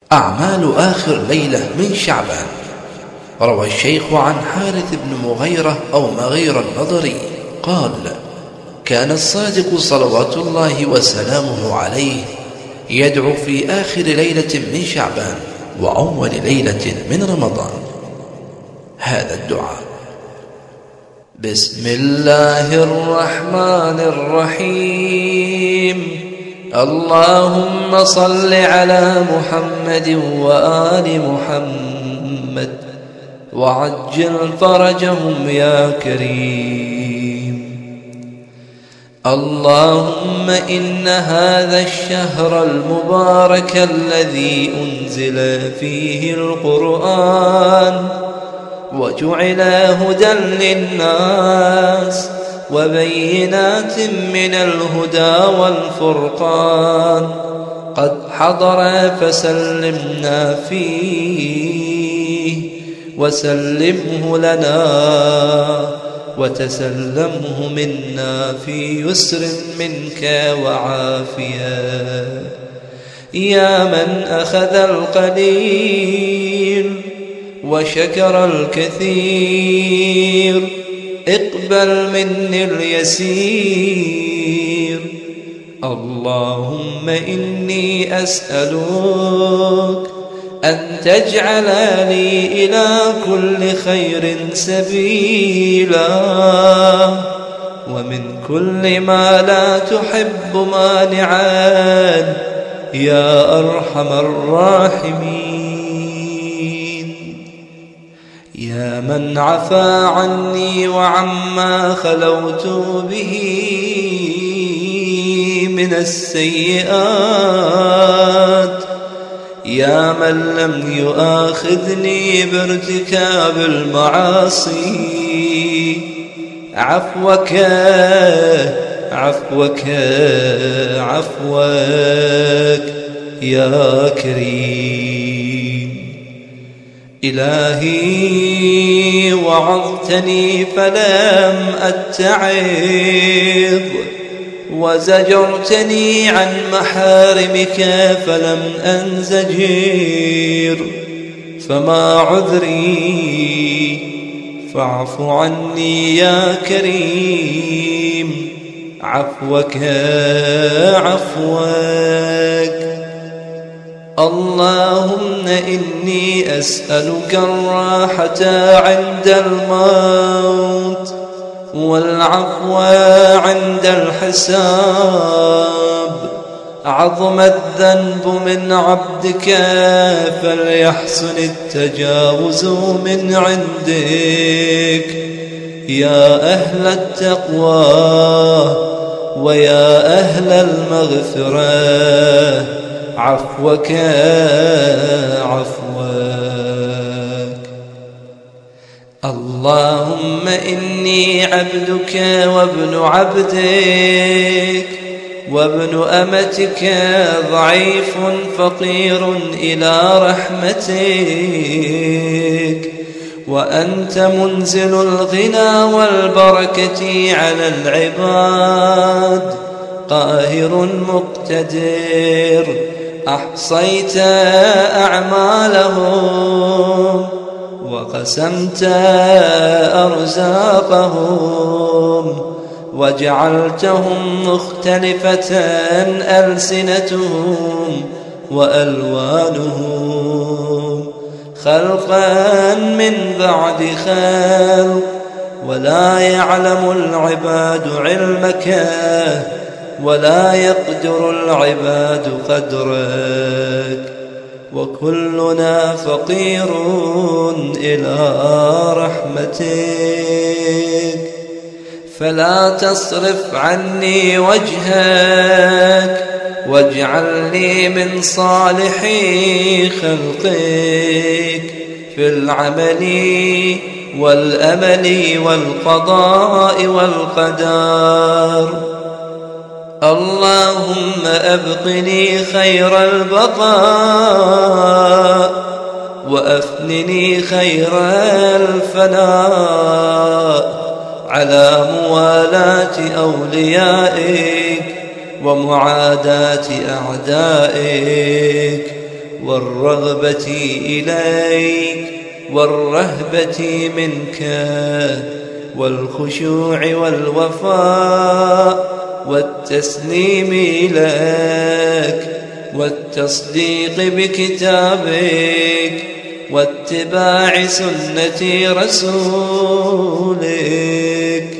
أعمال آخر ليلة من شعبان. روى الشيخ عن حارث بن مغيرة أو مغيرة النضري قال: كان الصادق صلوات الله وسلامه عليه يدعو في آخر ليلة من شعبان وأول ليلة من رمضان هذا الدعاء: بسم الله الرحمن الرحيم. اللهم صل على محمد وآل محمد وعجل فرجهم يا كريم. اللهم إن هذا الشهر المبارك الذي أنزل فيه القرآن وجعل هدى للناس وبينات من الهدى والفرقان قد حضر فسلمنا فيه وسلمه لنا وتسلمه منا في يسر منك وعافية. يا من أخذ القليل وشكر الكثير اقبل مني اليسير. اللهم إني أسألك أن تجعل لي إلى كل خير سبيلا ومن كل ما لا تحب مانعا يا أرحم الراحمين. يا من عفا عني وعما خلوت به من السيئات، يا من لم يؤاخذني بارتكاب المعاصي، عفوك عفوك عفوك يا كريم. إلهي وعظتني فلم أتعظ، وزجرتني عن محارمك فلم أنزجر، فما عذري؟ فاعف عني يا كريم، عفوك عفوك. اللهم إني أسألك الراحة عند الموت والعفو عند الحساب. عظم الذنب من عبدك فليحسن التجاوز من عندك. يا أهل التقوى ويا أهل المغفرة، عفوك عفوك. اللهم إني عبدك وابن عبدك وابن أمتك، ضعيف فقير إلى رحمتك، وأنت منزل الغنى والبركة على العباد، قاهر مقتدر. أحصيت أعمالهم وقسمت أرزاقهم، وجعلتهم مختلفة ألسنتهم وألوانهم، خلقا من بعد خلق، ولا يعلم العباد علمك ولا يقدر العباد قدرك، وكلنا فقير إلى رحمتك. فلا تصرف عني وجهك واجعلني من صالحي خلقك في العمل والأمل والقضاء والقدر. اللهم أبقني خير البقاء وأفنني خير الفناء على موالاة أوليائك ومعاداة أعدائك، والرغبة إليك والرهبة منك والخشوع والوفاء والتسليم لك والتصديق بكتابك واتباع سنة رسولك.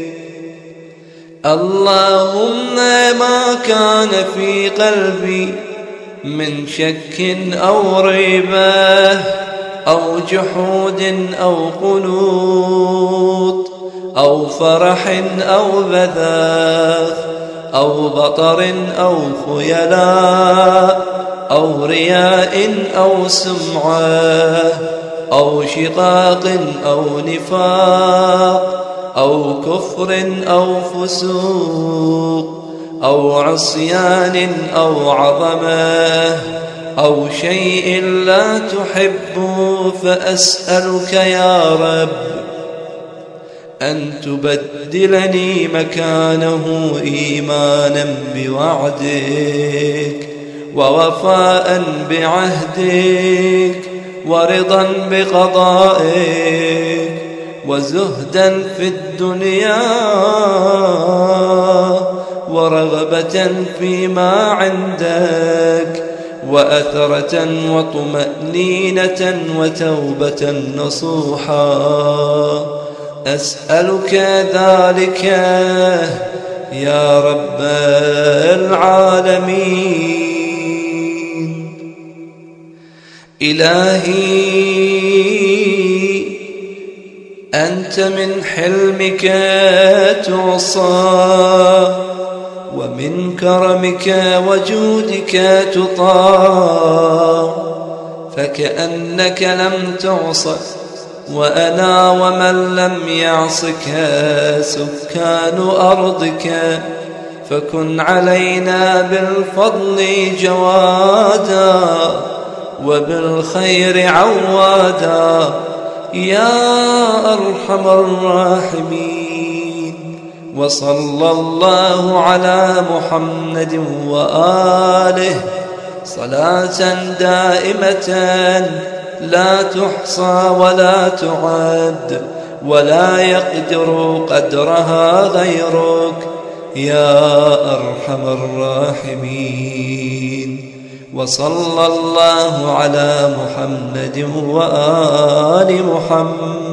اللهم ما كان في قلبي من شك أو ريبة أو جحود أو قنوط أو فرح أو بذاخ أو بطر أو خيلاء أو رياء أو سمعة أو شقاق أو نفاق أو كفر أو فسوق أو عصيان أو عظمة أو شيء لا تحب، فأسألك يا رب أن تبدلني مكانه إيمانا بوعدك ووفاء بعهدك ورضا بقضائك وزهدا في الدنيا ورغبة فيما عندك وأثرة وطمأنينة وتوبة نصوحا. أسألك ذلك يا رب العالمين. إلهي أنت من حلمك تعصى ومن كرمك وجودك تطاع، فكأنك لم تعص وأنا ومن لم يعصك سكان أرضك، فكن علينا بالفضل جوادا وبالخير عوادا يا أرحم الراحمين. وصلى الله على محمد وآله صلاة دائمة لا تحصى ولا تعد ولا يقدر قدرها غيرك يا أرحم الراحمين. وصلى الله على محمد وآل محمد.